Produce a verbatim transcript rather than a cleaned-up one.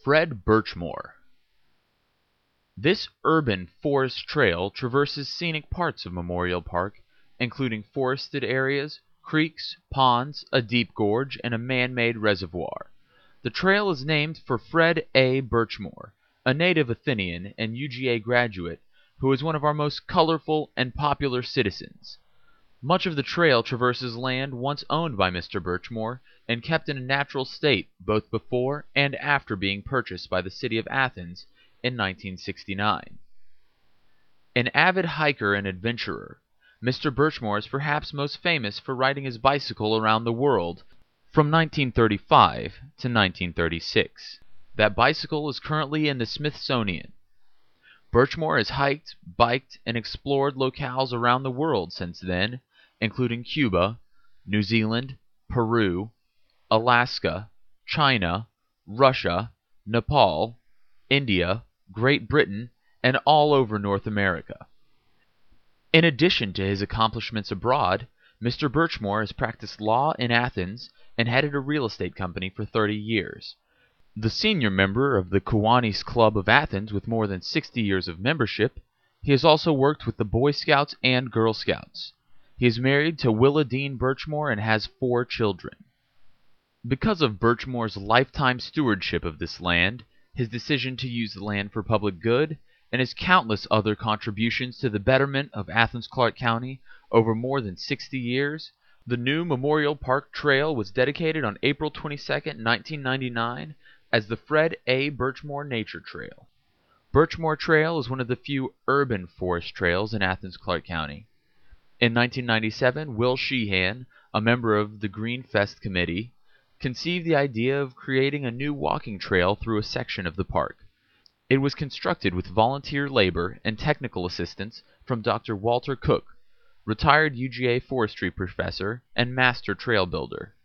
Fred Birchmore. This urban forest trail traverses scenic parts of Memorial Park, including forested areas, creeks, ponds, a deep gorge, and a man-made reservoir. The trail is named for Fred A. Birchmore, a native Athenian and U G A graduate who is one of our most colorful and popular citizens. Much of the trail traverses land once owned by Mister Birchmore and kept in a natural state both before and after being purchased by the city of Athens in nineteen sixty-nine. An avid hiker and adventurer, Mister Birchmore is perhaps most famous for riding his bicycle around the world from nineteen thirty-five to nineteen thirty-six. That bicycle is currently in the Smithsonian. Birchmore has hiked, biked, and explored locales around the world since then, including Cuba, New Zealand, Peru, Alaska, China, Russia, Nepal, India, Great Britain, and all over North America. In addition to his accomplishments abroad, Mister Birchmore has practiced law in Athens and headed a real estate company for thirty years. The senior member of the Kiwanis Club of Athens with more than sixty years of membership, he has also worked with the Boy Scouts and Girl Scouts. He is married to Willa Dean Birchmore and has four children. Because of Birchmore's lifetime stewardship of this land, his decision to use the land for public good, and his countless other contributions to the betterment of Athens-Clarke County over more than sixty years, the new Memorial Park Trail was dedicated on April twenty-second, nineteen ninety-nine, as the Fred A. Birchmore Nature Trail. Birchmore Trail is one of the few urban forest trails in Athens-Clarke County. In nineteen ninety-seven, Will Sheehan, a member of the Green Fest Committee, conceived the idea of creating a new walking trail through a section of the park. It was constructed with volunteer labor and technical assistance from Doctor Walter Cook, retired U G A forestry professor and master trail builder.